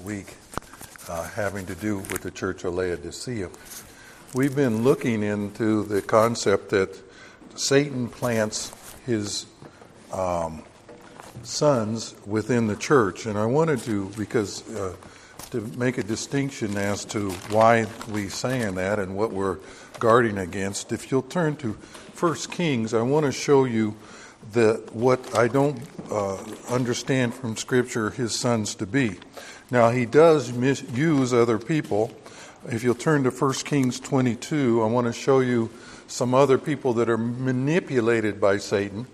week having to do with the Church of Laodicea. We've been looking into the concept that Satan plants his sons within the church, and I wanted to, because to make a distinction as to why we're saying that and what we're guarding against. If you'll turn to 1 Kings, I want to show you what I don't understand from Scripture his sons to be. Now, he does use other people. If you'll turn to 1 Kings 22, I want to show you some other people that are manipulated by Satan.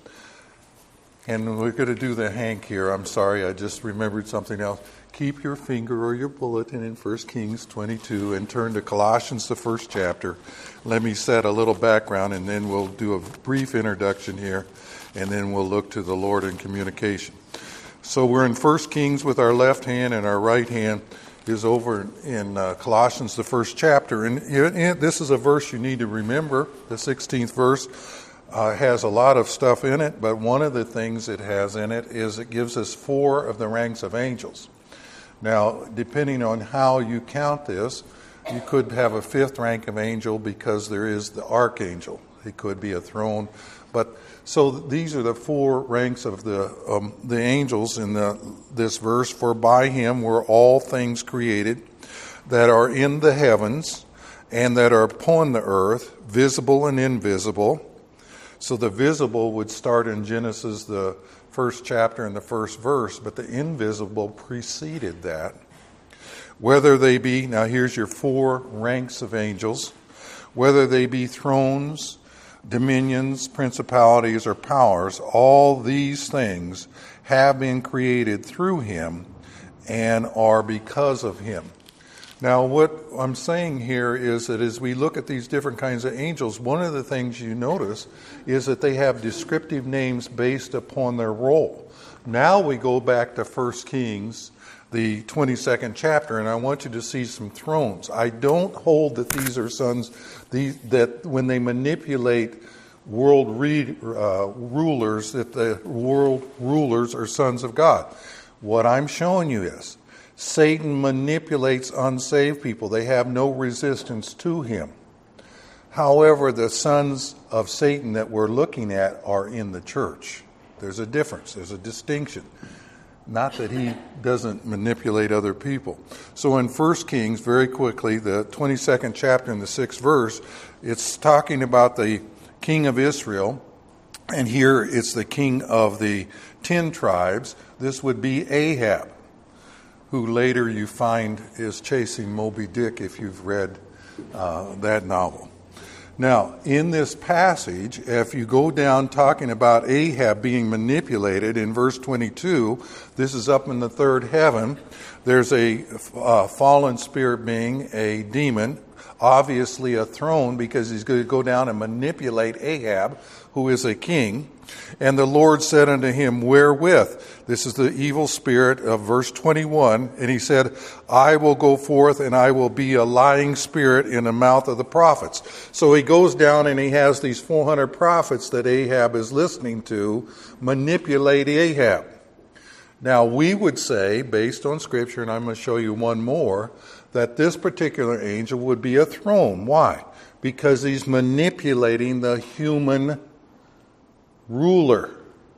And we're going to do the Hank here. I'm sorry, I just remembered something else. Keep your finger or your bulletin in 1 Kings 22 and turn to Colossians, the first chapter. Let me set a little background, and then we'll do a brief introduction here, and then we'll look to the Lord in communication. So we're in 1 Kings with our left hand, and our right hand is over in Colossians, the first chapter. And this is a verse you need to remember. The 16th verse has a lot of stuff in it, but one of the things it has in it is it gives us 4 of the ranks of angels. Now, depending on how you count this, you could have a 5th rank of angel because there is the archangel. It could be a throne. But so these are the 4 ranks of the angels in this verse. For by him were all things created that are in the heavens and that are upon the earth, visible and invisible. So the visible would start in Genesis, the first chapter and the first verse, but the invisible preceded that. Whether they be, now here's your 4 ranks of angels, whether they be thrones, dominions, principalities, or powers, all these things have been created through him and are because of him. Now, what I'm saying here is that as we look at these different kinds of angels, one of the things you notice is that they have descriptive names based upon their role. Now we go back to 1 Kings, the 22nd chapter, and I want you to see some thrones. I don't hold that these are sons, that when they manipulate world rulers, that the world rulers are sons of God. What I'm showing you is Satan manipulates unsaved people. They have no resistance to him. However, the sons of Satan that we're looking at are in the church. There's a difference. There's a distinction. Not that he doesn't manipulate other people. So in 1 Kings, very quickly, the 22nd chapter and the 6th verse, it's talking about the king of Israel. And here it's the king of the 10 tribes. This would be Ahab, who later you find is chasing Moby Dick if you've read that novel. Now, in this passage, if you go down talking about Ahab being manipulated in verse 22, this is up in the 3rd heaven. There's a fallen spirit being, a demon, obviously a throne, because he's going to go down and manipulate Ahab, who is a king. And the Lord said unto him, wherewith? This is the evil spirit of verse 21. And he said, I will go forth and I will be a lying spirit in the mouth of the prophets. So he goes down and he has these 400 prophets that Ahab is listening to manipulate Ahab. Now we would say, based on Scripture, and I'm going to show you one more, that this particular angel would be a throne. Why? Because he's manipulating the human ruler.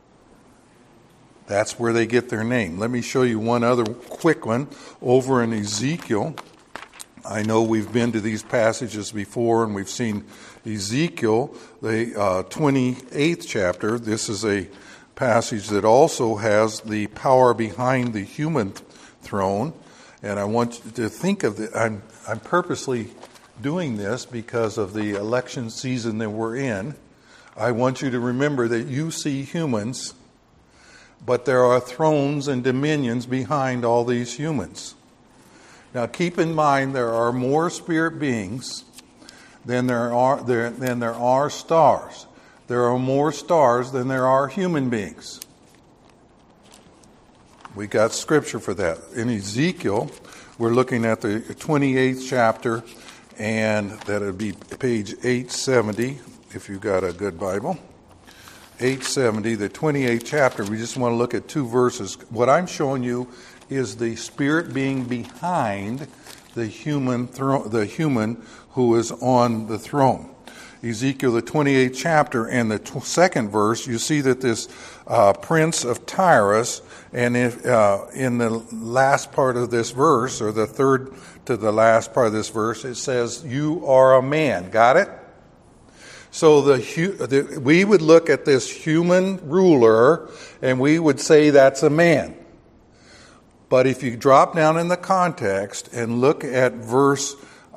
That's where they get their name. Let me show you one other quick one over in Ezekiel. I know we've been to these passages before, and we've seen Ezekiel, the 28th chapter. This is a passage that also has the power behind the human throne. And I want you to think of it. I'm purposely doing this because of the election season that we're in. I want you to remember that you see humans, but there are thrones and dominions behind all these humans. Now keep in mind there are more spirit beings than there are stars. There are more stars than there are human beings. We got Scripture for that. In Ezekiel, we're looking at the 28th chapter, and that would be page 870, if you've got a good Bible. 870, the 28th chapter. We just want to look at 2 verses. What I'm showing you is the spirit being behind the human who is on the throne. Ezekiel, the 28th chapter and the second verse, you see that this prince of Tyrus, and if in the last part of this verse, or the third to the last part of this verse, it says, "You are a man." Got it? So we would look at this human ruler, and we would say that's a man. But if you drop down in the context and look at verse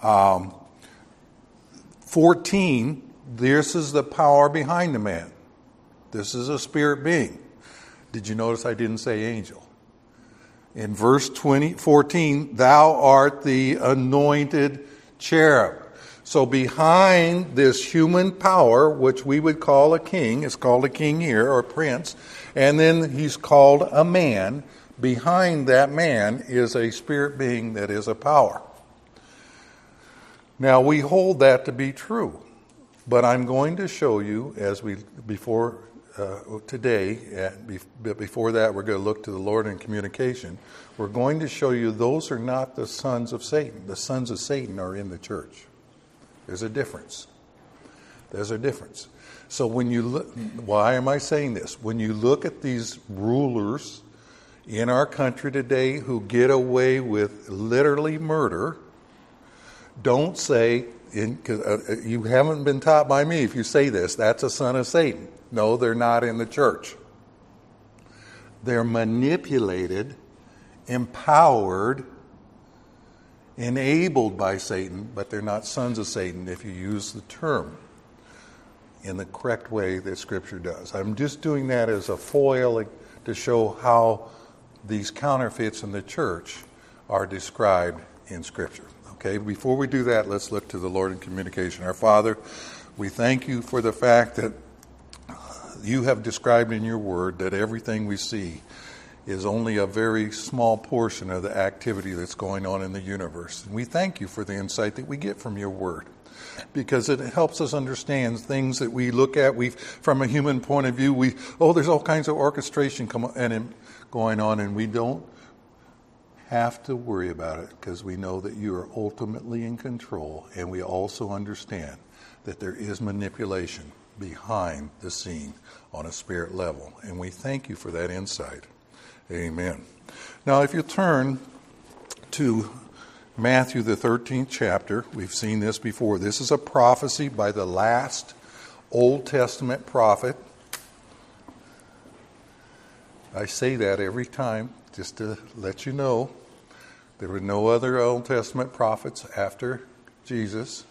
14, this is the power behind the man. This is a spirit being. Did you notice I didn't say angel? In verse 14, "Thou art the anointed cherub." So behind this human power, which we would call a king, it's called a king here, or prince, and then he's called a man. Behind that man is a spirit being that is a power. Now, we hold that to be true, but I'm going to show you before that we're going to look to the Lord in communication. We're going to show you those are not the sons of Satan. The sons of Satan are in the church. There's a difference. So when you look, why am I saying this? When you look at these rulers in our country today who get away with literally murder, don't say, you haven't been taught by me, if you say this, that's a son of Satan. No, they're not in the church. They're manipulated, empowered, enabled by Satan, but they're not sons of Satan if you use the term in the correct way that Scripture does. I'm just doing that as a foil to show how these counterfeits in the church are described in Scripture. Okay, before we do that, let's look to the Lord in communication. Our Father, we thank you for the fact that you have described in your word that everything we see is only a very small portion of the activity that's going on in the universe. And we thank you for the insight that we get from your word, because it helps us understand things that we look at. From a human point of view, there's all kinds of orchestration going on, and we don't have to worry about it because we know that you are ultimately in control, and we also understand that there is manipulation behind the scene on a spirit level. And we thank you for that insight. Amen. Now, if you turn to Matthew, the 13th chapter, we've seen this before. This is a prophecy by the last Old Testament prophet. I say that every time just to let you know there were no other Old Testament prophets after Jesus.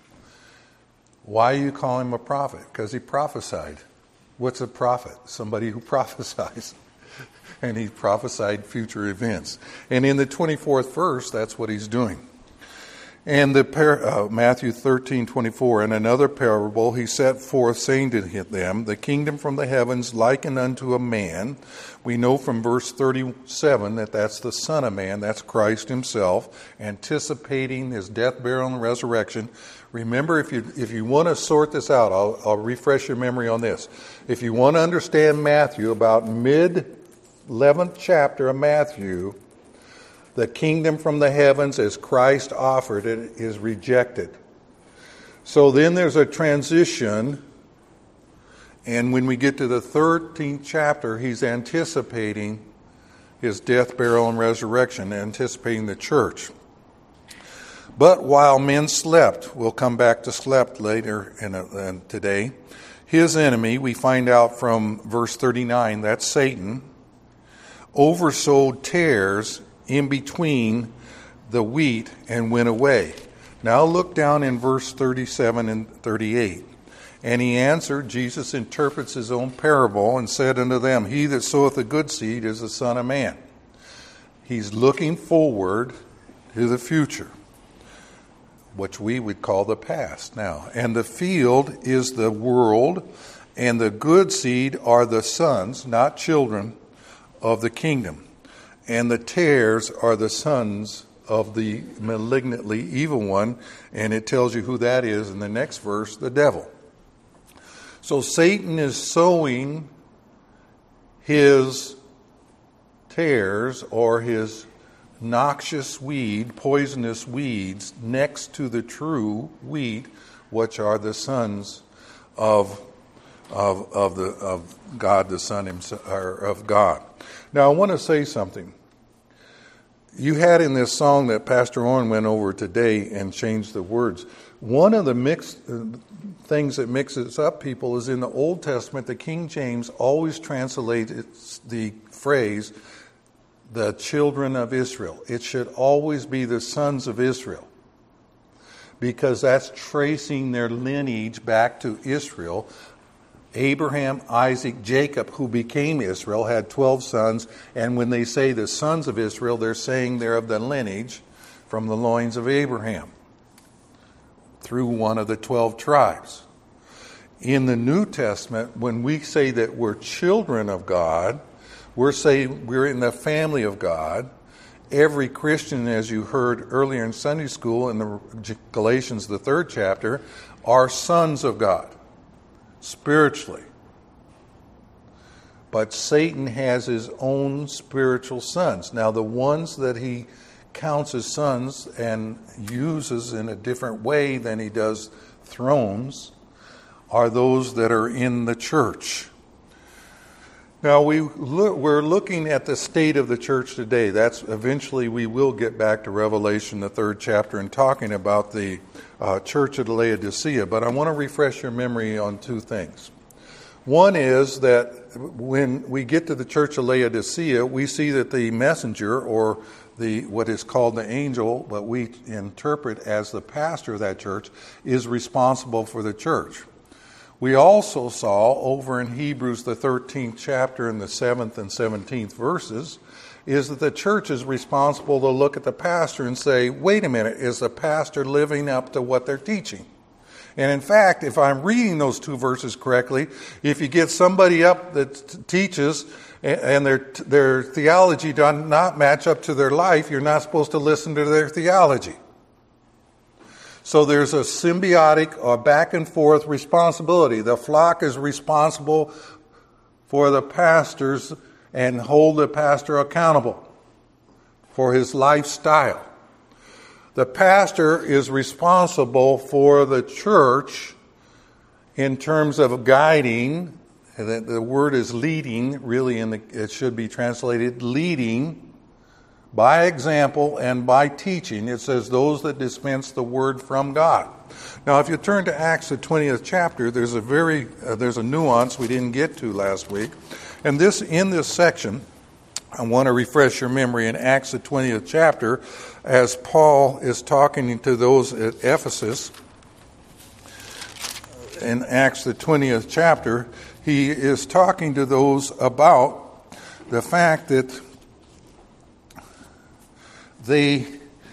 Why do you call him a prophet? Because he prophesied. What's a prophet? Somebody who prophesies. And he prophesied future events. And in the 24th verse, that's what he's doing. And Matthew 13:24, "And another parable he set forth, saying to them, The kingdom from the heavens likened unto a man." We know from verse 37 that that's the Son of Man, that's Christ himself, anticipating his death, burial, and resurrection. Remember, if you want to sort this out, I'll refresh your memory on this. If you want to understand Matthew, about mid-11th chapter of Matthew, the kingdom from the heavens as Christ offered it is rejected. So then there's a transition, and when we get to the 13th chapter, he's anticipating his death, burial, and resurrection, anticipating the church. But while men slept, we'll come back to slept later in today, his enemy, we find out from verse 39, that's Satan, oversowed tares in between the wheat and went away. Now look down in verse 37 and 38. "And he answered," Jesus interprets his own parable, "and said unto them, He that soweth the good seed is the Son of Man." He's looking forward to the future, which we would call the past now. "And the field is the world, and the good seed are the sons," not children, "of the kingdom. And the tares are the sons of the malignantly evil one." And it tells you who that is in the next verse, the devil. So Satan is sowing his tares or his noxious weed, poisonous weeds, next to the true wheat, which are the sons of God, the Son himself, or of God. Now, I want to say something. You had in this song that Pastor Owen went over today and changed the words. One of the things that mixes up people is in the Old Testament, the King James always translates the phrase, the children of Israel. It should always be the sons of Israel, because that's tracing their lineage back to Israel. Abraham, Isaac, Jacob, who became Israel, had 12 sons, and when they say the sons of Israel, they're saying they're of the lineage from the loins of Abraham through one of the 12 tribes. In the New Testament, when we say that we're children of God, we're saying we're in the family of God. Every Christian, as you heard earlier in Sunday school in the Galatians, the 3rd chapter, are sons of God. Spiritually. But Satan has his own spiritual sons. Now, the ones that he counts as sons and uses in a different way than he does thrones are those that are in the church. Now, we're looking at the state of the church today. That's eventually we will get back to Revelation, the 3rd chapter, and talking about the church of Laodicea. But I want to refresh your memory on two things. One is that when we get to the church of Laodicea, we see that the messenger, or what is called the angel, but we interpret as the pastor of that church, is responsible for the church. We also saw over in Hebrews, the 13th chapter, in the 7th and 17th verses, is that the church is responsible to look at the pastor and say, wait a minute, is the pastor living up to what they're teaching? And in fact, if I'm reading those two verses correctly, if you get somebody up that teaches and their theology does not match up to their life, you're not supposed to listen to their theology. So there's a symbiotic or back and forth responsibility. The flock is responsible for the pastors and hold the pastor accountable for his lifestyle. The pastor is responsible for the church in terms of guiding. The word is leading, really, it should be translated leading by example and by teaching. It says those that dispense the word from God. Now, if you turn to Acts, the 20th chapter, there's a nuance we didn't get to last week. And in this section, I want to refresh your memory in Acts, the 20th chapter, as Paul is talking to those at Ephesus. In Acts, the 20th chapter, he is talking to those about the fact that they,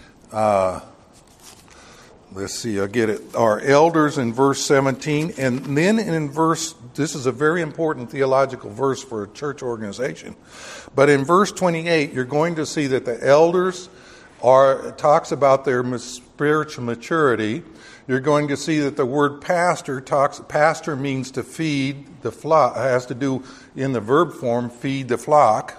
let's see, I'll get it, are elders in verse 17. And then this is a very important theological verse for a church organization. But in verse 28, you're going to see that the elders talks about their spiritual maturity. You're going to see that the word pastor means to feed the flock, has to do in the verb form, feed the flock.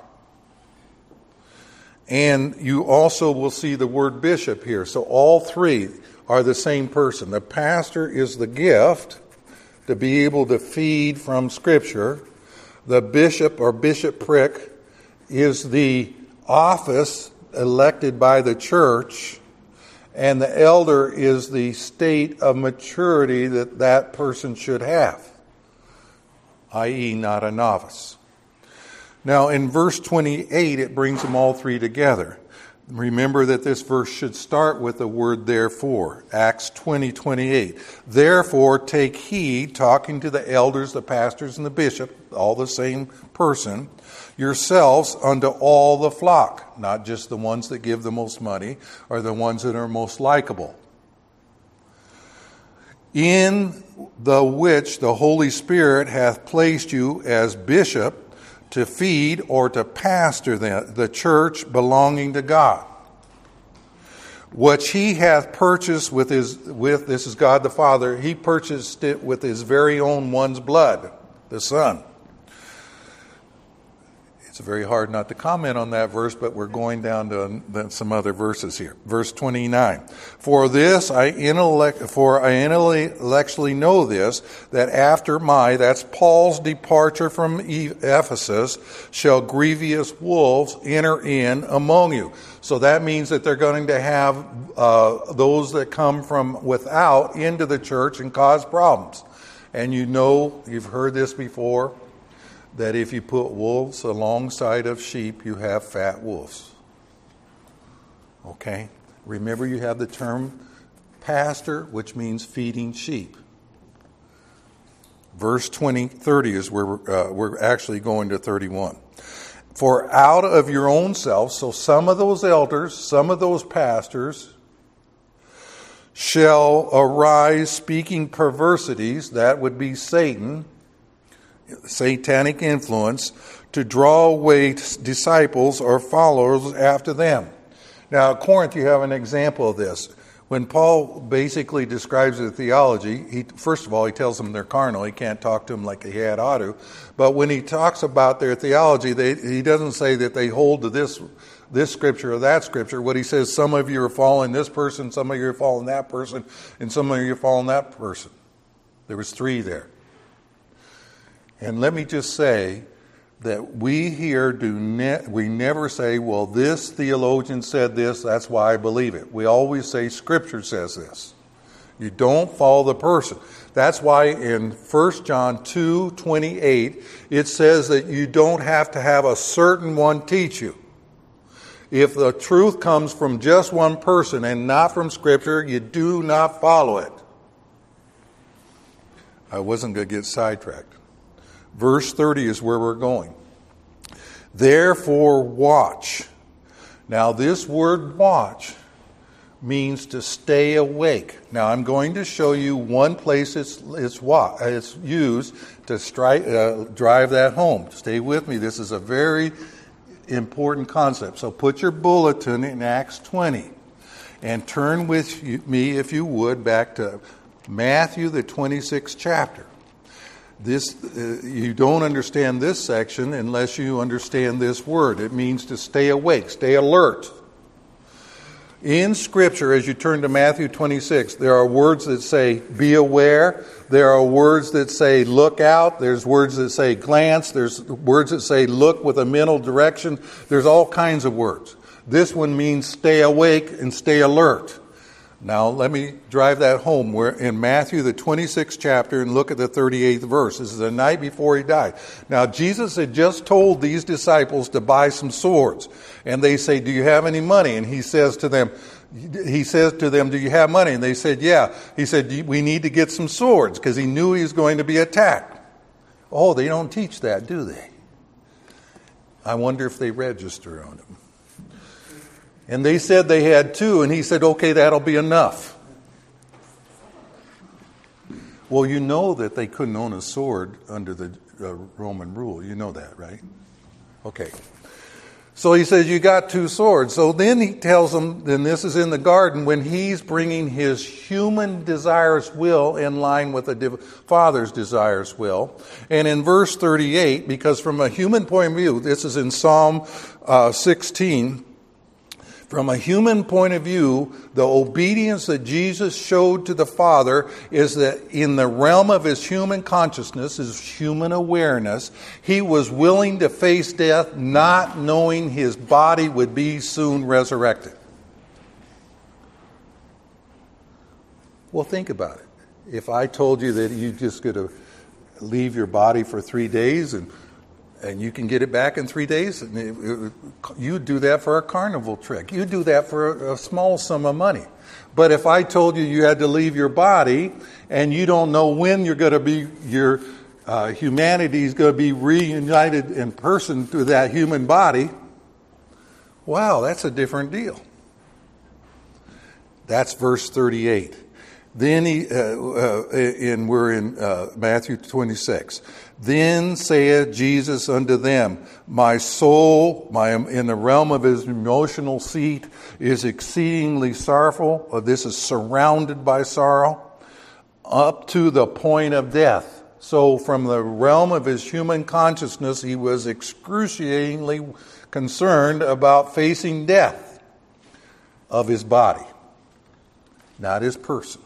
And you also will see the word bishop here. So all three are the same person. The pastor is the gift to be able to feed from Scripture. The bishop or bishopric is the office elected by the church. And the elder is the state of maturity that person should have, i.e. not a novice. Now, in verse 28, it brings them all three together. Remember that this verse should start with the word therefore. Acts 20:28. Therefore, take heed, talking to the elders, the pastors, and the bishop, all the same person, yourselves unto all the flock, not just the ones that give the most money or the ones that are most likable, in the which the Holy Spirit hath placed you as bishop, to feed or to pastor the church belonging to God, which he hath purchased with this is God the Father, he purchased it with his very own one's blood, the Son. It's very hard not to comment on that verse, but we're going down to some other verses here. Verse 29. For I intellectually know this, that after that's Paul's departure from Ephesus, shall grievous wolves enter in among you. So that means that they're going to have those that come from without into the church and cause problems. And you've heard this before, that if you put wolves alongside of sheep, you have fat wolves. Okay? Remember, you have the term pastor, which means feeding sheep. Verse 30 is where we're actually going to 31. For out of your own self, so some of those elders, some of those pastors, shall arise speaking perversities, that would be Satan, satanic influence, to draw away disciples or followers after them. Now, at Corinth, you have an example of this. When Paul basically describes their theology, first of all, he tells them they're carnal. He can't talk to them like he ought to. But when he talks about their theology, he doesn't say that they hold to this scripture or that scripture. What he says, some of you are following this person, some of you are following that person, and some of you are following that person. There was 3 there. And let me just say that we here we never say, well, this theologian said this, that's why I believe it. We always say Scripture says this. You don't follow the person. That's why in 1 John 2:28, it says that you don't have to have a certain one teach you. If the truth comes from just one person and not from Scripture, you do not follow it. I wasn't going to get sidetracked. Verse 30 is where we're going. Therefore watch. Now this word watch means to stay awake. Now I'm going to show you one place it's used to drive that home. Stay with me. This is a very important concept. So put your bulletin in Acts 20 and turn with me, if you would, back to Matthew, the 26th chapter. You don't understand this section unless you understand this word. It means to stay awake, stay alert. In Scripture, as you turn to Matthew 26, there are words that say, be aware. There are words that say, look out. There's words that say, glance. There's words that say, look with a mental direction. There's all kinds of words. This one means stay awake and stay alert. Now, let me drive that home. We're in Matthew, the 26th chapter, and look at the 38th verse. This is the night before he died. Now, Jesus had just told these disciples to buy some swords. And they say, do you have any money? And he says to them, do you have money? And they said, yeah. He said, we need to get some swords, because he knew he was going to be attacked. Oh, they don't teach that, do they? I wonder if they register on them. And they said they had 2, and he said, okay, that'll be enough. Well, you know that they couldn't own a sword under the Roman rule. You know that, right? Okay. So he says, you got 2 swords. So then he tells them, then this is in the garden, when he's bringing his human desirous will in line with the Father's desirous will. And in verse 38, because from a human point of view, this is in Psalm 16, from a human point of view, the obedience that Jesus showed to the Father is that in the realm of his human consciousness, his human awareness, he was willing to face death not knowing his body would be soon resurrected. Well, think about it. If I told you that you just got to leave your body for 3 days and you can get it back in 3 days, you do that for a carnival trick. You do that for a small sum of money. But if I told you had to leave your body and you don't know when you're going to be, your humanity is going to be reunited in person to that human body, wow, that's a different deal. That's verse 38. Then we're in Matthew 26. Then saith Jesus unto them, my soul, in the realm of his emotional seat, is exceedingly sorrowful. This is surrounded by sorrow, up to the point of death. So from the realm of his human consciousness, he was excruciatingly concerned about facing death of his body, not his person.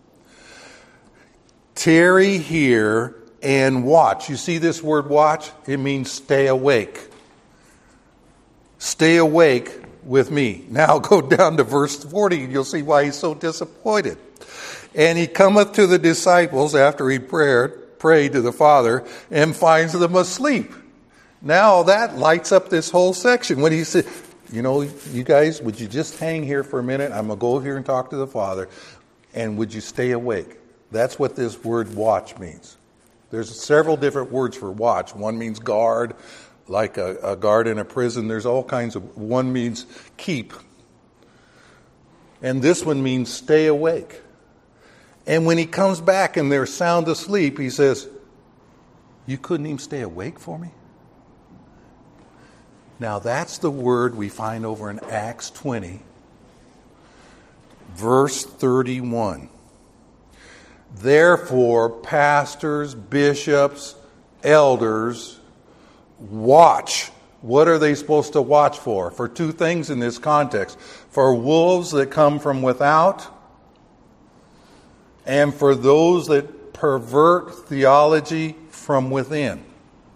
Tarry here and watch. You see this word watch? It means stay awake. Stay awake with me. Now go down to verse 40 and you'll see why he's so disappointed. And he cometh to the disciples after he prayed to the Father and finds them asleep. Now that lights up this whole section. When he said, you guys, would you just hang here for a minute? I'm going to go here and talk to the Father. And would you stay awake? That's what this word watch means. There's several different words for watch. One means guard, like a guard in a prison. There's all kinds of, one means keep. And this one means stay awake. And when he comes back and they're sound asleep, he says, you couldn't even stay awake for me? Now that's the word we find over in Acts 20, verse 31. Therefore, pastors, bishops, elders, watch. What are they supposed to watch for? For two things in this context. For wolves that come from without, and for those that pervert theology from within.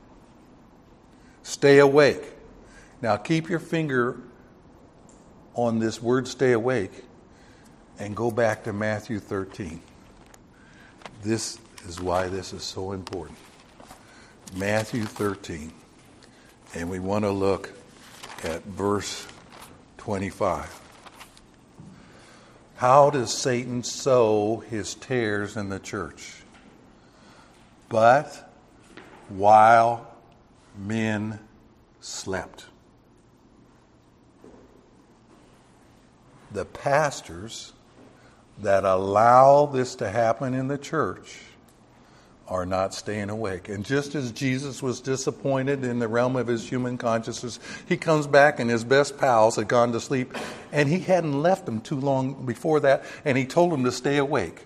Stay awake. Now keep your finger on this word stay awake and go back to Matthew 13. This is why this is so important. Matthew 13. And we want to look at verse 25. How does Satan sow his tares in the church? But while men slept. The pastors that allow this to happen in the church are not staying awake. And just as Jesus was disappointed in the realm of his human consciousness, he comes back and his best pals had gone to sleep, and he hadn't left them too long before that, and he told them to stay awake.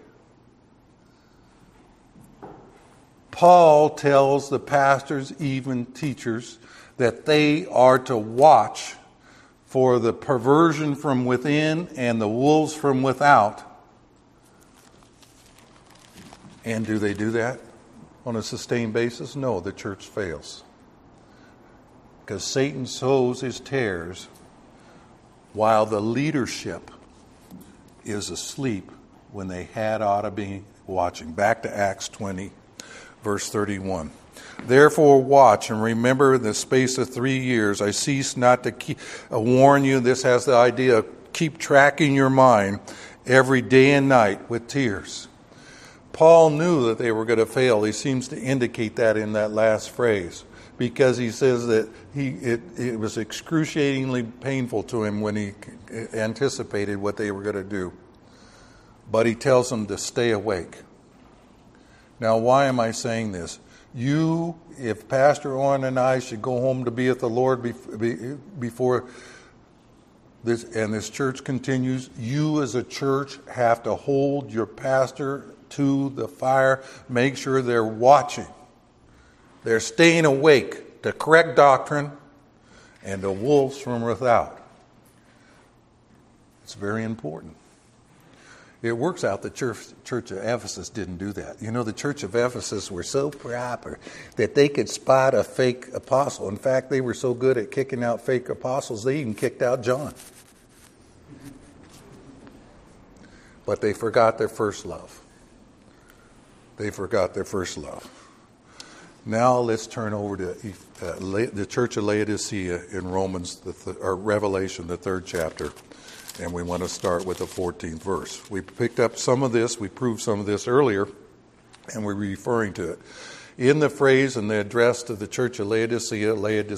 Paul tells the pastors, even teachers, that they are to watch for the perversion from within and the wolves from without. And do they do that on a sustained basis? No, the church fails. Because Satan sows his tares while the leadership is asleep when they had ought to be watching. Back to Acts 20, verse 31. Therefore watch and remember in the space of 3 years I cease not to warn you. This has the idea of keep tracking your mind every day and night with tears. Paul knew that they were going to fail. He seems to indicate that in that last phrase, because he says that it was excruciatingly painful to him when he anticipated what they were going to do. But he tells them to stay awake. Now, why am I saying this? If Pastor Owen and I should go home to be with the Lord before this, and this church continues, you as a church have to hold your pastor to the fire. Make sure they're watching. They're staying awake to correct doctrine and the wolves from without. It's very important. It works out the church of Ephesus didn't do that. You know, the church of Ephesus were so proper that they could spot a fake apostle. In fact, they were so good at kicking out fake apostles, they even kicked out John. But they forgot their first love. They forgot their first love. Now let's turn over to the church of Laodicea in Revelation, the 3rd chapter. And we want to start with the 14th verse. We picked up some of this, we proved some of this earlier, and we're referring to it. In the phrase and the address to the church of Laodicea,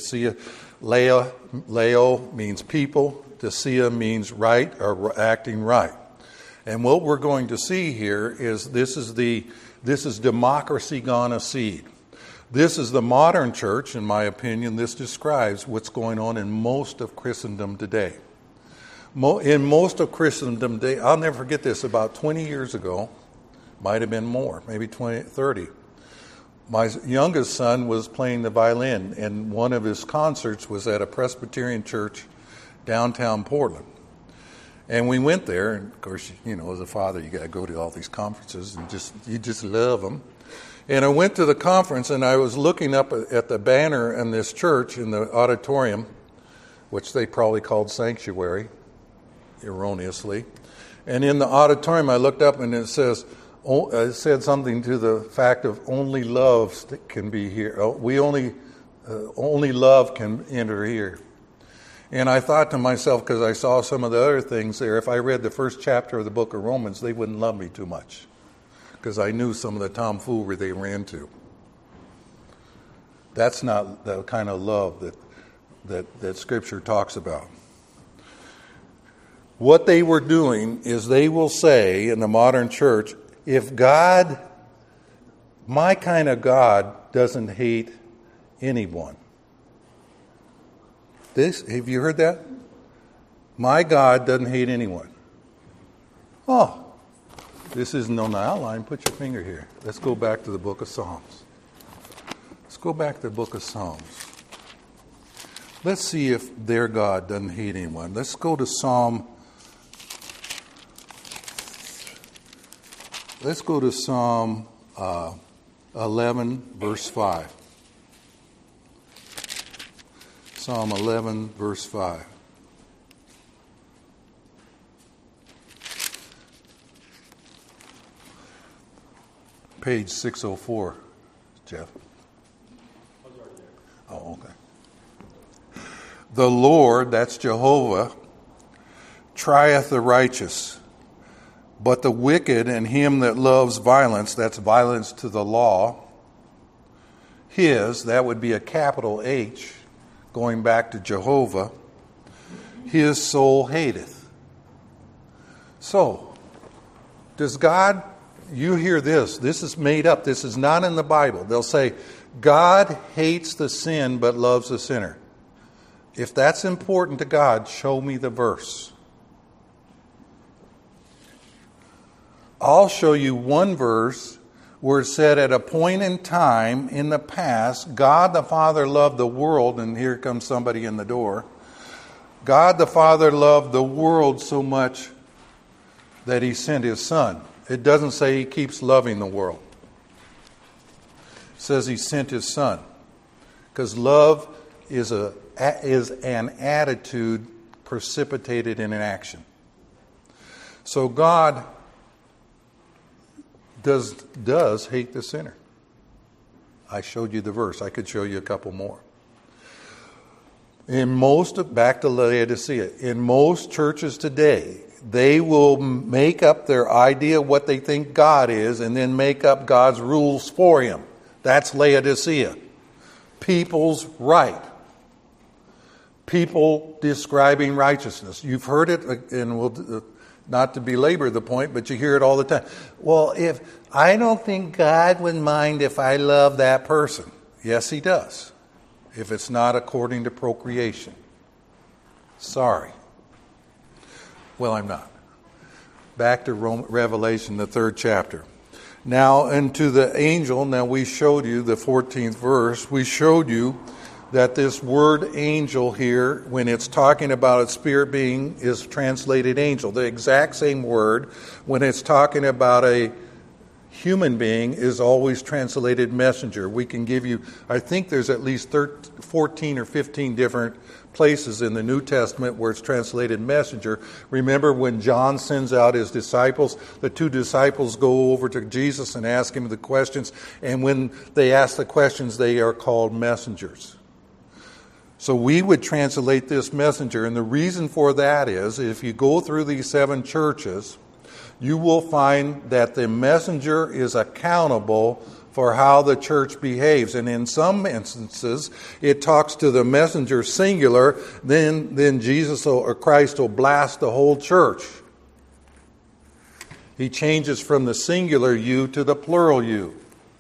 Lao means people, Decea means right or acting right. And what we're going to see here is this is democracy gone a seed. This is the modern church, in my opinion. This describes what's going on in most of Christendom today. In most of Christendom today, I'll never forget this, about 20 years ago, might have been more, maybe 30, My youngest son was playing the violin, and one of his concerts was at a Presbyterian church downtown Portland. And we went there, and of course, as a father, you got to go to all these conferences, and you just love them. And I went to the conference, and I was looking up at the banner in this church in the auditorium, which they probably called Sanctuary, erroneously. And in the auditorium, I looked up, and it said something to the fact of only love can be here. Only love can enter here. And I thought to myself, because I saw some of the other things there, if I read the first chapter of the book of Romans, they wouldn't love me too much, because I knew some of the tomfoolery they ran to. That's not the kind of love that Scripture talks about. What they were doing is they will say in the modern church, if God, my kind of God, doesn't hate anyone. Have you heard that? My God doesn't hate anyone. Oh, this isn't on the outline. Put your finger here. Let's go back to the book of Psalms. Let's go back to the book of Psalms. Let's see if their God doesn't hate anyone. Let's go to Psalm 11, verse 5. Psalm 11, verse 5. Page 604, Jeff. Oh, okay. The Lord, that's Jehovah, trieth the righteous, but the wicked and him that loves violence, that's violence to the law, that would be a capital H, going back to Jehovah, his soul hateth. So, does God, you hear this is made up, this is not in the Bible. They'll say, God hates the sin but loves the sinner. If that's important to God, show me the verse. I'll show you one verse where it said at a point in time in the past, God the Father loved the world, and here comes somebody in the door. God the Father loved the world so much that he sent his Son. It doesn't say he keeps loving the world. It says he sent his Son. Because love is an attitude precipitated in an action. So God does hate the sinner. I showed you the verse. I could show you a couple more. Back to Laodicea, in most churches today, they will make up their idea of what they think God is and then make up God's rules for him. That's Laodicea. People's right. People describing righteousness. You've heard it, and we'll not to belabor the point, but you hear it all the time. Well, if I don't think God would mind if I love that person. Yes, he does. If it's not according to procreation. Sorry. Well, I'm not. Back to Revelation, the 3rd chapter. Now, unto the angel, now we showed you the 14th verse, we showed you that this word angel here, when it's talking about a spirit being, is translated angel. The exact same word, when it's talking about a human being, is always translated messenger. We can give you, I think there's at least 14 or 15 different places in the New Testament where it's translated messenger. Remember when John sends out his disciples, the 2 disciples go over to Jesus and ask him the questions, and when they ask the questions, they are called messengers. So we would translate this messenger, and the reason for that is, if you go through these 7 churches, you will find that the messenger is accountable for how the church behaves. And in some instances, it talks to the messenger singular, then Jesus or Christ will blast the whole church. He changes from the singular you to the plural you.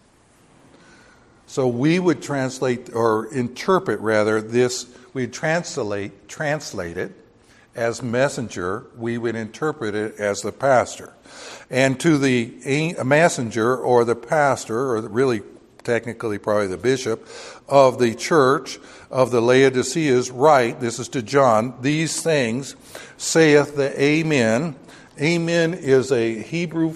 So we would translate, or interpret rather, this, we'd translate it as messenger, we would interpret it as the pastor. And to the messenger or the pastor, or really technically probably the bishop, of the church of the Laodiceas, write, this is to John, these things saith the Amen. Amen is a Hebrew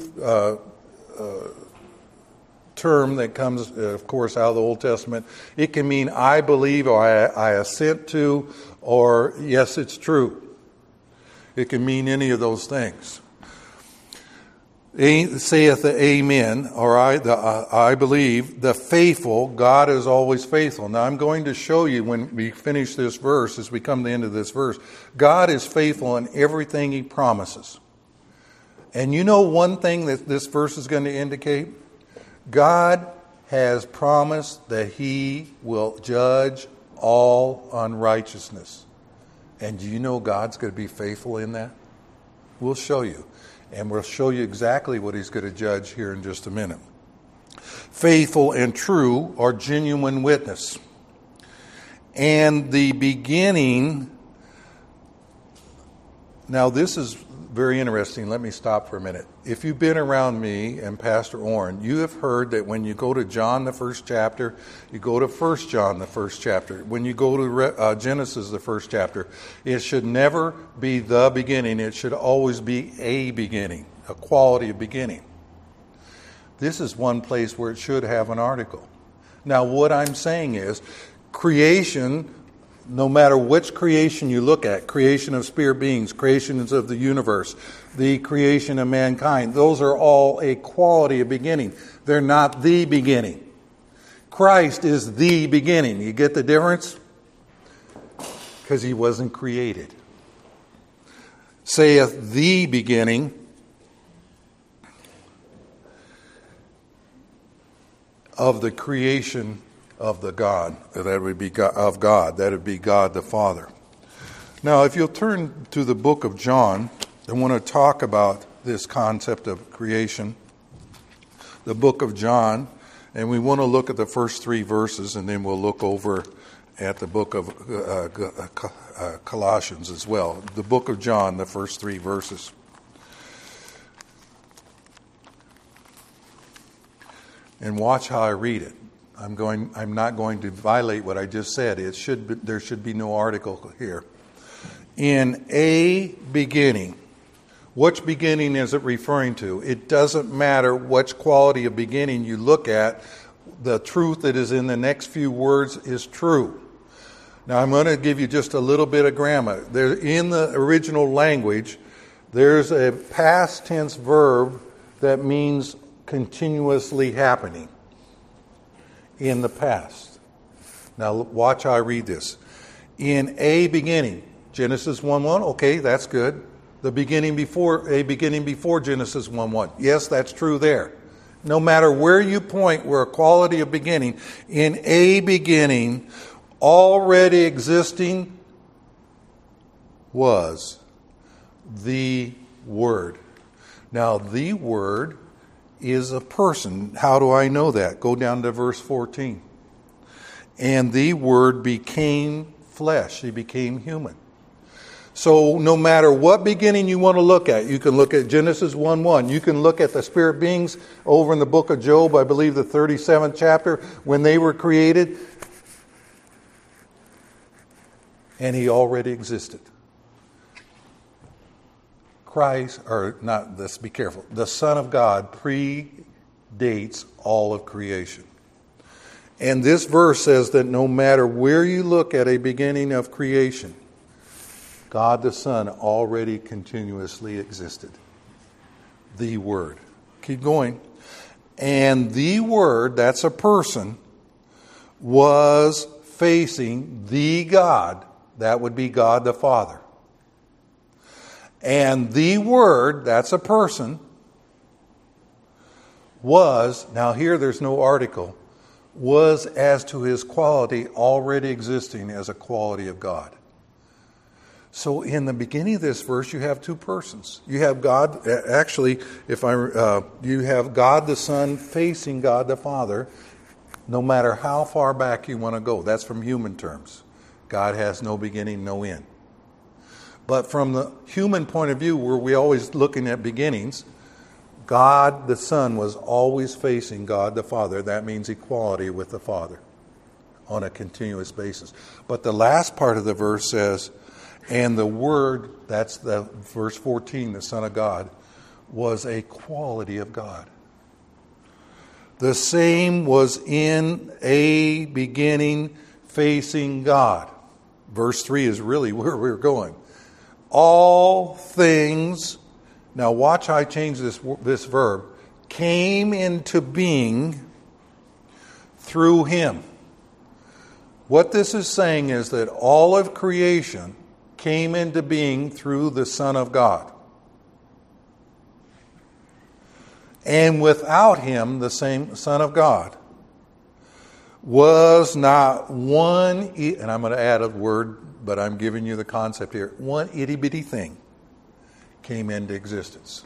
term that comes, of course, out of the Old Testament. It can mean I believe, or I assent to, or yes, it's true. It can mean any of those things. Saith the Amen, or I believe, the faithful. God is always faithful. Now I'm going to show you when we finish this verse, as we come to the end of this verse, God is faithful in everything He promises. And you know one thing that this verse is going to indicate? God has promised that He will judge all unrighteousness. And do you know God's going to be faithful in that? We'll show you. And we'll show you exactly what He's going to judge here in just a minute. Faithful and true are genuine witness. And the beginning. Now this is very interesting. Let me stop for a minute. If you've been around me and Pastor Orrin, you have heard that when you go to John, the first chapter, you go to 1 John, the first chapter. When you go to Genesis, the first chapter, it should never be the beginning. It should always be a beginning, a quality of beginning. This is one place where it should have an article. Now, what I'm saying is, creation, no matter which creation you look at, creation of spirit beings, creations of the universe, the creation of mankind, those are all a quality of beginning. They're not the beginning. Christ is the beginning. You get the difference? Because He wasn't created. Saith the beginning of the creation of the God. That would be God, of God. That would be God the Father. Now, if you'll turn to the book of John, I want to talk about this concept of creation. The book of John, and we want to look at the first 3 verses, and then we'll look over at the book of Colossians as well. The book of John, the first 3 verses. And watch how I read it. I'm not going to violate what I just said. There should be no article here. In a beginning. Which beginning is it referring to? It doesn't matter which quality of beginning you look at. The truth that is in the next few words is true. Now I'm going to give you just a little bit of grammar. There, in the original language, there's a past tense verb that means continuously happening. In the past. Now watch how I read this. In a beginning. Genesis 1:1. Okay, that's good. A beginning before Genesis 1:1. Yes, that's true there. No matter where you point, we're a quality of beginning. In a beginning, already existing was the Word. Now, the Word is a person. How do I know that? Go down to verse 14. And the Word became flesh. He became human. So no matter what beginning you want to look at, you can look at Genesis 1:1. You can look at the spirit beings over in the book of Job, I believe the 37th chapter, when they were created. And He already existed. Christ, or not, let's be careful. The Son of God predates all of creation. And this verse says that no matter where you look at a beginning of creation, God the Son already continuously existed. The Word. Keep going. And the Word, that's a person, was facing the God. That would be God the Father. And the Word, that's a person, was, now here there's no article, was as to His quality already existing as a quality of God. So in the beginning of this verse, you have 2 persons. You have God, actually, you have God the Son facing God the Father, no matter how far back you want to go. That's from human terms. God has no beginning, no end. But from the human point of view, where we're always looking at beginnings, God the Son was always facing God the Father. That means equality with the Father on a continuous basis. But the last part of the verse says, and the Word, that's the verse 14, the Son of God, was a quality of God. The same was in a beginning facing God. Verse 3 is really where we're going. All things, now watch how I change this verb, came into being through Him. What this is saying is that all of creation came into being through the Son of God. And without Him, the same Son of God, was not one, and I'm going to add a word, but I'm giving you the concept here, one itty-bitty thing came into existence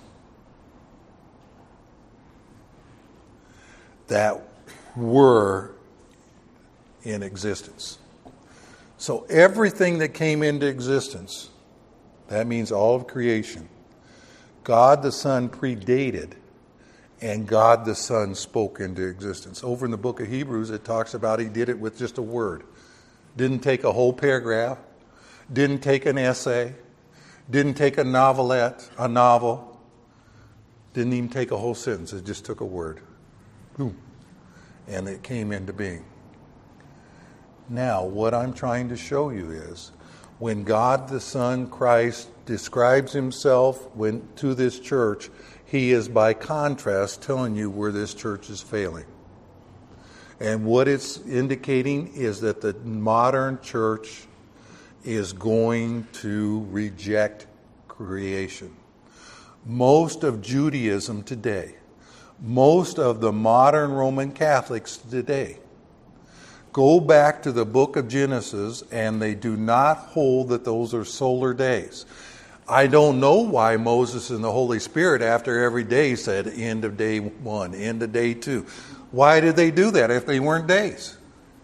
that were in existence. So everything that came into existence, that means all of creation, God the Son predated, and God the Son spoke into existence. Over in the book of Hebrews, it talks about He did it with just a word. Didn't take a whole paragraph, didn't take an essay, didn't take a novel, didn't even take a whole sentence. It just took a word. Boom. And it came into being. Now, what I'm trying to show you is when God the Son, Christ, describes Himself to this church, He is by contrast telling you where this church is failing. And what it's indicating is that the modern church is going to reject creation. Most of Judaism today, most of the modern Roman Catholics today, go back to the book of Genesis and they do not hold that those are solar days. I don't know why Moses and the Holy Spirit after every day said end of day 1, end of day 2. Why did they do that if they weren't days?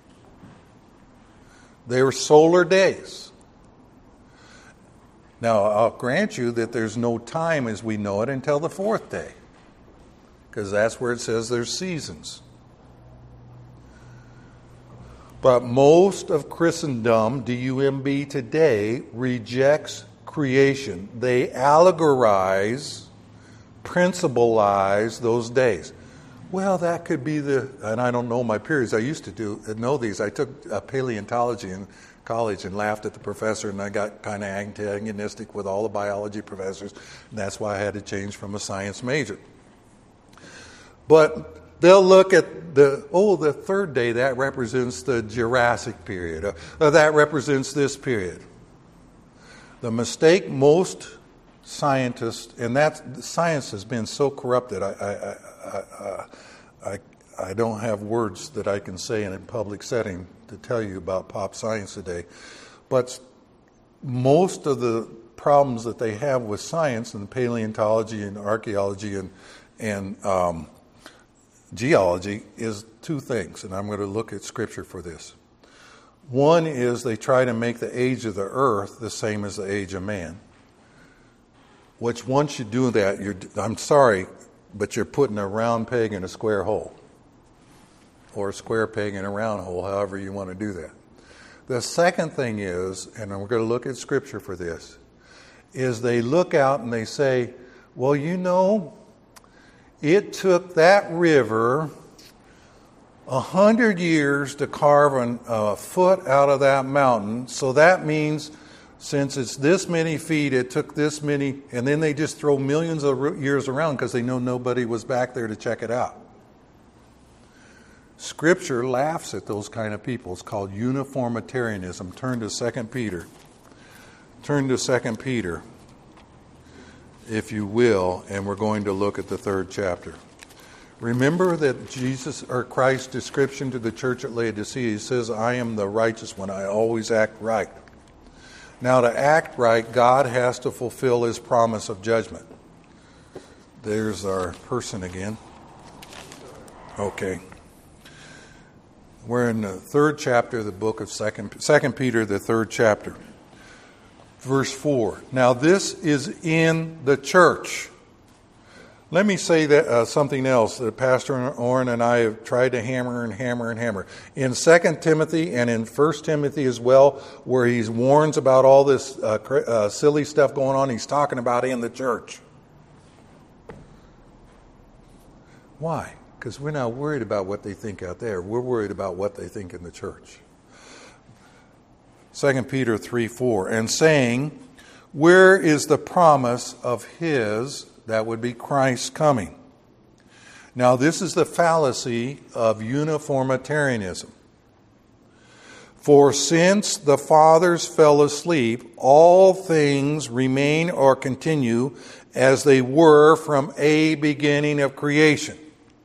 They were solar days. Now, I'll grant you that there's no time as we know it until the 4th day, because that's where it says there's seasons. But most of Christendom, D-U-M-B, today rejects creation. They allegorize, principalize those days. Well, that could be and I don't know my periods. I used to know these. I took paleontology in college and laughed at the professor, and I got kind of antagonistic with all the biology professors. And that's why I had to change from a science major. But they'll look at the 3rd day, that represents the Jurassic period. That represents this period. The mistake most scientists, and that science has been so corrupted, I don't have words that I can say in a public setting to tell you about pop science today. But most of the problems that they have with science and paleontology and archaeology and geology is 2 things, and I'm going to look at Scripture for this. One is they try to make the age of the earth the same as the age of man. Which once you do that, I'm sorry, but you're putting a round peg in a square hole. Or a square peg in a round hole, however you want to do that. The second thing is, and we're going to look at Scripture for this, is they look out and they say, well, it took that river 100 years to carve a foot out of that mountain, so that means since it's this many feet, it took this many, and then they just throw millions of years around because they know nobody was back there to check it out. Scripture laughs at those kind of people. It's called uniformitarianism. Turn to 2 Peter. Turn to 2 Peter, if you will, and we're going to look at the 3rd chapter. Remember that Christ's description to the church at Laodicea, He says, I am the righteous one. I always act right. Now, to act right, God has to fulfill His promise of judgment. There's our person again. Okay. We're in the 3rd chapter of the book of 2 Peter, the 3rd chapter. Verse 4. Now this is in the church. Let me say that something else that Pastor Orrin and I have tried to hammer and hammer and hammer. In 2 Timothy and in 1 Timothy as well, where he warns about all this silly stuff going on, he's talking about in the church. Why? Because we're not worried about what they think out there. We're worried about what they think in the church. 2 Peter 3:4, and saying, where is the promise of his, that would be Christ, coming? Now this is the fallacy of uniformitarianism. For since the fathers fell asleep, all things remain or continue as they were from a beginning of creation.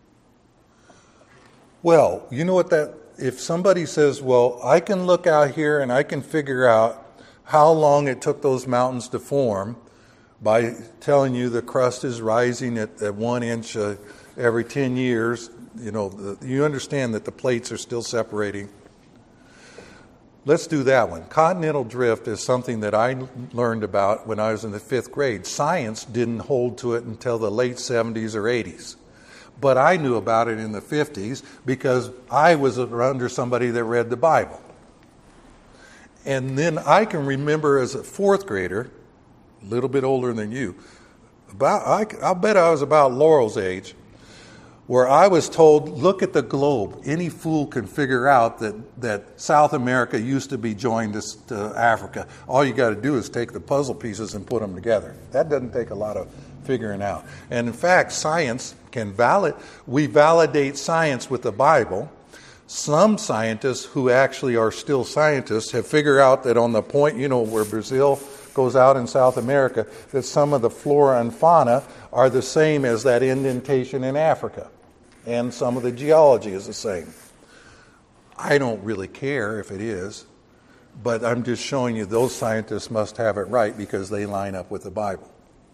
Well, you know what that, if somebody says, well, I can look out here and I can figure out how long it took those mountains to form by telling you the crust is rising at 1 inch every 10 years, you understand that the plates are still separating. Let's do that one. Continental drift is something that I learned about when I was in the 5th grade. Science didn't hold to it until the late 70s or 80s. But I knew about it in the 50s because I was under somebody that read the Bible. And then I can remember as a 4th grader, a little bit older than you, I'll bet I was about Laurel's age, where I was told, look at the globe. Any fool can figure out that South America used to be joined to Africa. All you got to do is take the puzzle pieces and put them together. That doesn't take a lot of figuring out. And in fact, science we validate science with the Bible. Some scientists who actually are still scientists have figured out that on the point, where Brazil goes out in South America, that some of the flora and fauna are the same as that indentation in Africa. And some of the geology is the same. I don't really care if it is, but I'm just showing you those scientists must have it right because they line up with the Bible.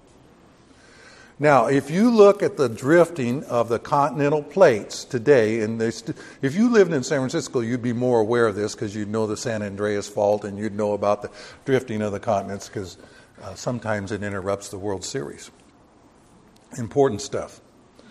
Now, if you look at the drifting of the continental plates today, and if you lived in San Francisco, you'd be more aware of this because you'd know the San Andreas Fault and you'd know about the drifting of the continents because sometimes it interrupts the World Series. Important stuff.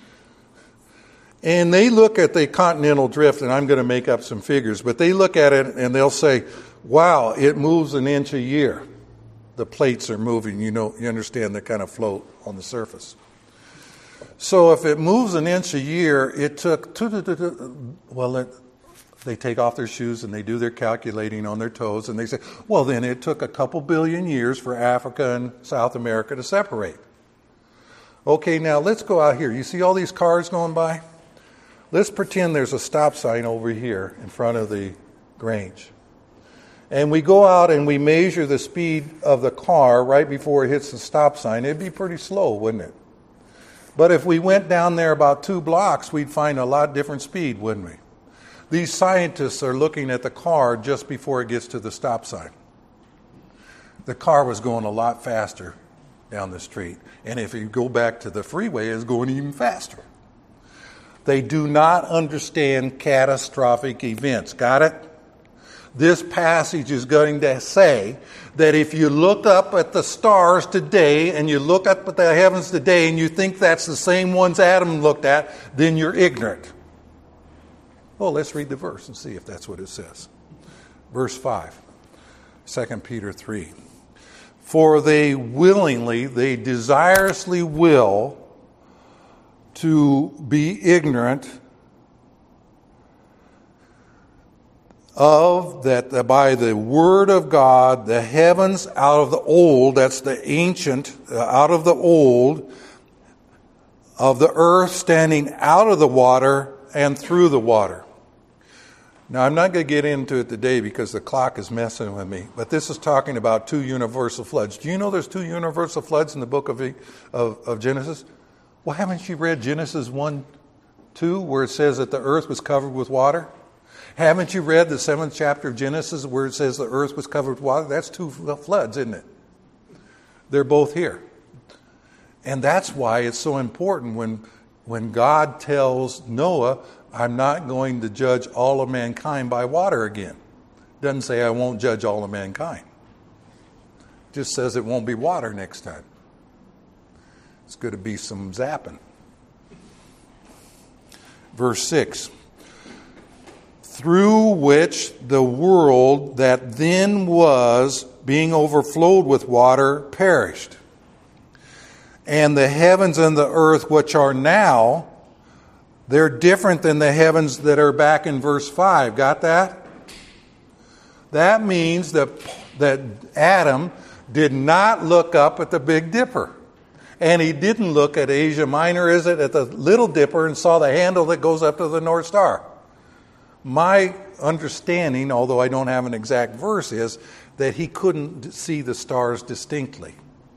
And they look at the continental drift, and I'm going to make up some figures, but they look at it and they'll say, wow, it moves an inch a year. The plates are moving, you understand they kind of float on the surface. So if it moves an inch a year, it took, they take off their shoes and they do their calculating on their toes and they say, well then it took a couple billion years for Africa and South America to separate. Okay, now let's go out here. You see all these cars going by? Let's pretend there's a stop sign over here in front of the Grange. And we go out and we measure the speed of the car right before it hits the stop sign. It'd be pretty slow, wouldn't it? But if we went down there about 2 blocks, we'd find a lot different speed, wouldn't we? These scientists are looking at the car just before it gets to the stop sign. The car was going a lot faster down the street. And if you go back to the freeway, it's going even faster. They do not understand catastrophic events. Got it? This passage is going to say that if you look up at the stars today and you look up at the heavens today and you think that's the same ones Adam looked at, then you're ignorant. Well, let's read the verse and see if that's what it says. Verse 5, 2 Peter 3. For they desirously will to be ignorant of that by the word of God, the heavens out of the old, that's the ancient, out of the old, of the earth standing out of the water and through the water. Now, I'm not going to get into it today because the clock is messing with me, but this is talking about 2 universal floods. Do you know there's 2 universal floods in the book of Genesis? Well, haven't you read Genesis 1:2 where it says that the earth was covered with water? Haven't you read the 7th chapter of Genesis where it says the earth was covered with water? That's 2 floods, isn't it? They're both here. And that's why it's so important when God tells Noah, I'm not going to judge all of mankind by water again. It doesn't say I won't judge all of mankind. It just says it won't be water next time. It's going to be some zapping. Verse 6. Through which the world that then was, being overflowed with water, perished. And the heavens and the earth which are now, they're different than the heavens that are back in verse 5. Got that? That means that Adam did not look up at the Big Dipper. And he didn't look at Asia Minor, is it, at the Little Dipper and saw the handle that goes up to the North Star. My understanding, although I don't have an exact verse, is that he couldn't see the stars distinctly.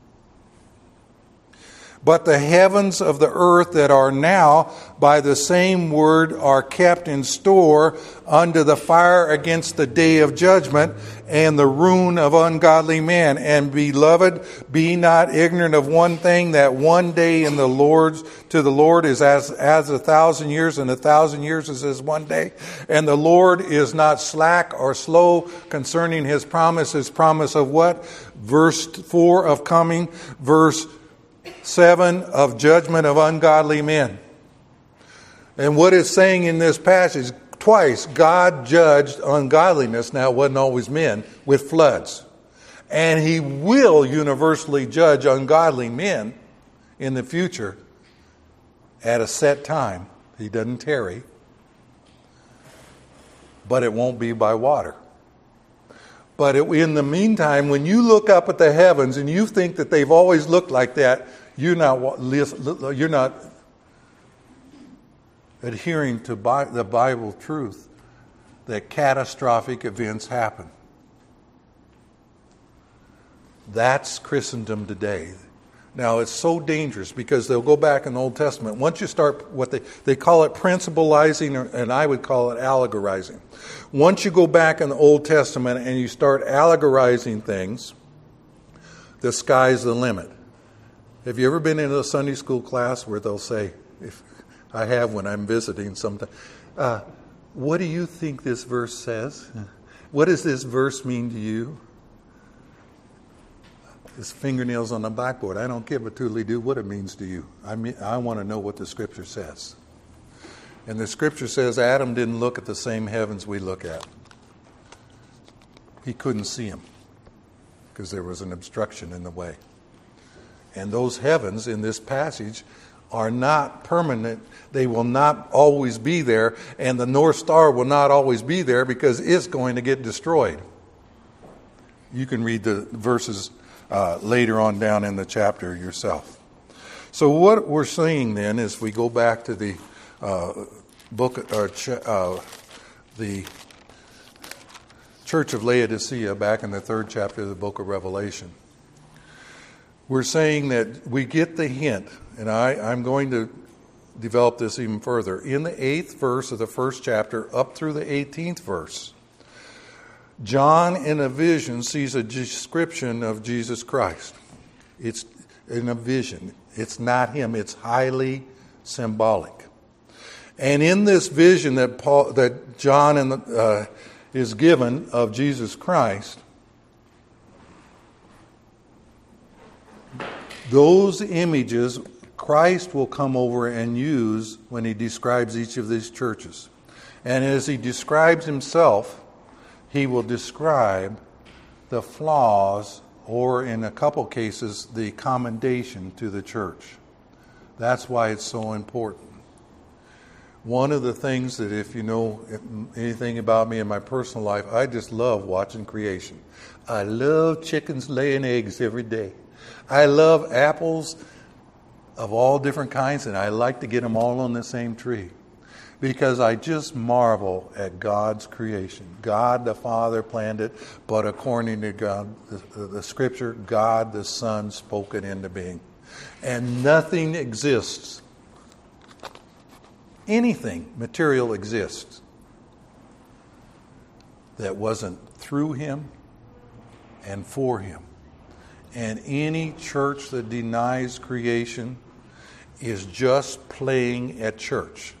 But the heavens of the earth that are now, by the same word, are kept in store unto the fire against the day of judgment and the ruin of ungodly men. And beloved, be not ignorant of one thing, that one day in the Lord's to the Lord is as 1,000 years, and 1,000 years is as one day. And the Lord is not slack or slow concerning his promise of what? Verse 4 of coming, verse 7 of judgment of ungodly men. And what it's saying in this passage, twice God judged ungodliness, now it wasn't always men, with floods. And he will universally judge ungodly men in the future at a set time. He doesn't tarry. But it won't be by water. But in the meantime, when you look up at the heavens and you think that they've always looked like that, you're not adhering to the Bible truth that catastrophic events happen. That's Christendom today. Now, it's so dangerous because they'll go back in the Old Testament. Once you start what they call it principalizing, and I would call it allegorizing. Once you go back in the Old Testament and you start allegorizing things, the sky's the limit. Have you ever been in a Sunday school class where they'll say, if I have when I'm visiting sometimes, what do you think this verse says? What does this verse mean to you? His fingernails on the blackboard. I don't give a toodly-doo what it means to you. I want to know what the Scripture says. And the Scripture says Adam didn't look at the same heavens we look at. He couldn't see them because there was an obstruction in the way. And those heavens in this passage are not permanent. They will not always be there. And the North Star will not always be there because it's going to get destroyed. You can read the verses later on down in the chapter yourself. So what we're seeing then is we go back to the the Church of Laodicea back in the 3rd chapter of the book of Revelation. We're saying that we get the hint, and I'm going to develop this even further. In the 8th verse of the 1st chapter up through the 18th verse, John in a vision sees a description of Jesus Christ. It's in a vision. It's not him. It's highly symbolic. And in this vision that John is given of Jesus Christ, those images Christ will come over and use when he describes each of these churches. And as he describes himself, he will describe the flaws, or in a couple cases, the commendation to the church. That's why it's so important. One of the things that, if you know anything about me in my personal life, I just love watching creation. I love chickens laying eggs every day. I love apples of all different kinds, and I like to get them all on the same tree. Because I just marvel at God's creation. God the Father planned it, but according to God, the Scripture, God the Son spoke it into being. And nothing exists. Anything material exists that wasn't through him and for him. And any church that denies creation is just playing at church.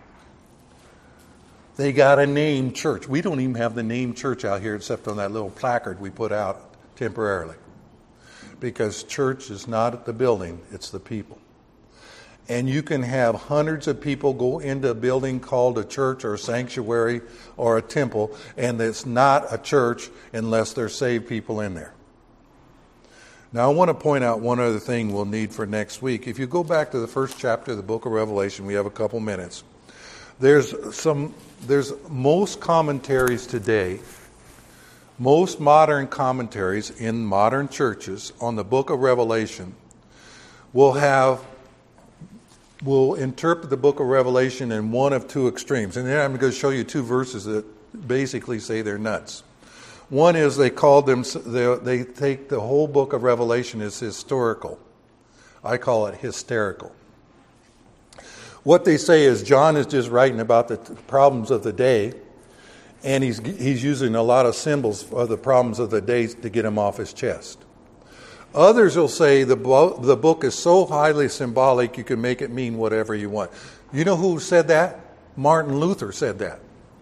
They got a name church. We don't even have the name church out here except on that little placard we put out temporarily. because church is not the building, it's the people. And you can have hundreds of people go into a building called a church or a sanctuary or a temple, and it's not a church unless there's saved people in there. Now, I want to point out one other thing we'll need for next week. If you go back to the first chapter of the book of Revelation, we have a couple minutes. There's most commentaries today, most modern commentaries in modern churches on the book of Revelation will interpret the book of Revelation in one of two extremes. And then I'm going to show you two verses that basically say they're nuts. One is they take the whole book of Revelation as historical. I call it hysterical. What they say is John is just writing about the problems of the day, and he's using a lot of symbols of the problems of the day to get them off his chest. Others will say the book is so highly symbolic you can make it mean whatever you want. You know who said that? Martin Luther said that.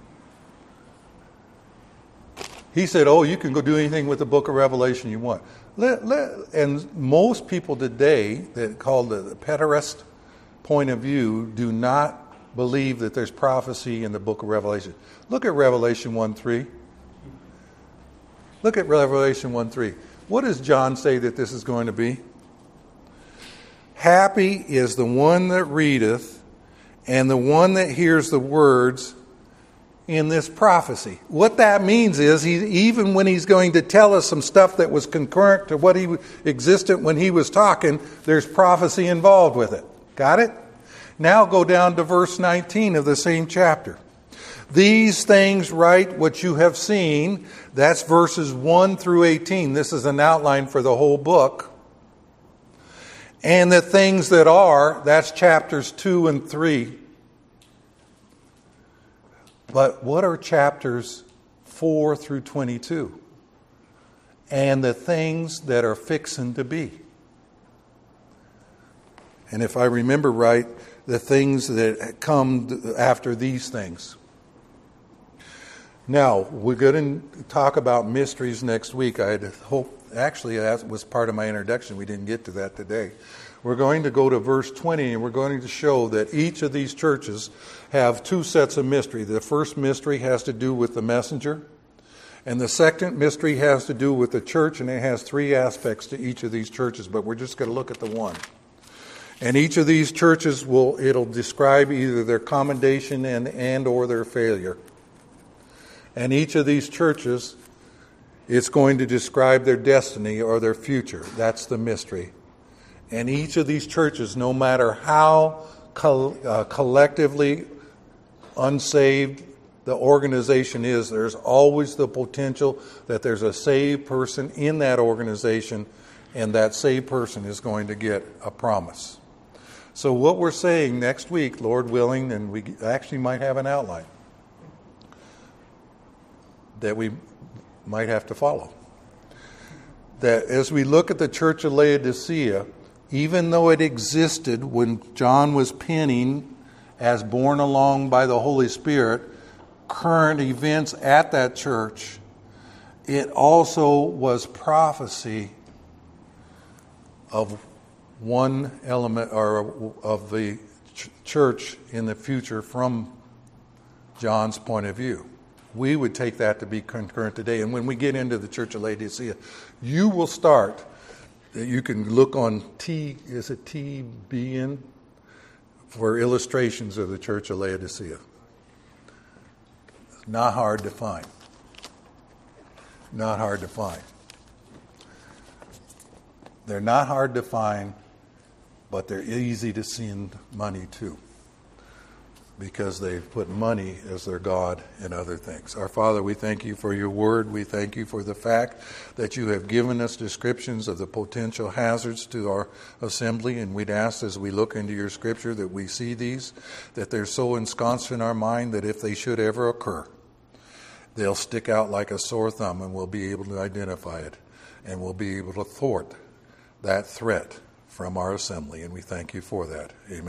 He said, you can go do anything with the book of Revelation you want. And most people today that call the preterist point of view do not believe that there's prophecy in the book of Revelation. Look at Revelation 1:3. Look at Revelation 1:3. What does John say that this is going to be? Happy is the one that readeth and the one that hears the words in this prophecy. What that means is even when he's going to tell us some stuff that was concurrent to what he existed when he was talking, there's prophecy involved with it. Got it? Now go down to verse 19 of the same chapter. These things write what you have seen. That's verses 1 through 18. This is an outline for the whole book. And the things that are, that's chapters 2 and 3. But what are chapters 4 through 22? And the things that are fixing to be. And if I remember right, the things that come after these things. Now, we're going to talk about mysteries next week. I had hoped, actually, that was part of my introduction. We didn't get to that today. We're going to go to verse 20, and we're going to show that each of these churches have two sets of mystery. The first mystery has to do with the messenger, and the second mystery has to do with the church, and it has three aspects to each of these churches, but we're just going to look at the one. And each of these churches it'll describe either their commendation and or their failure. And each of these churches, it's going to describe their destiny or their future. That's the mystery. And each of these churches, no matter how collectively unsaved the organization is, there's always the potential that there's a saved person in that organization, and that saved person is going to get a promise. So what we're saying next week, Lord willing, and we actually might have an outline that we might have to follow. That as we look at the church of Laodicea, even though it existed when John was penning as borne along by the Holy Spirit, current events at that church, it also was prophecy of one element or of the church in the future from John's point of view. We would take that to be concurrent today. And when we get into the church of Laodicea, you will start, you can look on TBN for illustrations of the church of Laodicea. Not hard to find. Not hard to find. They're not hard to find, but they're easy to send money to, because they've put money as their God and other things. Our Father, we thank you for your word. We thank you for the fact that you have given us descriptions of the potential hazards to our assembly, and we'd ask as we look into your scripture that we see these, that they're so ensconced in our mind that if they should ever occur, they'll stick out like a sore thumb, and we'll be able to identify it, and we'll be able to thwart that threat from our assembly, and we thank you for that. Amen.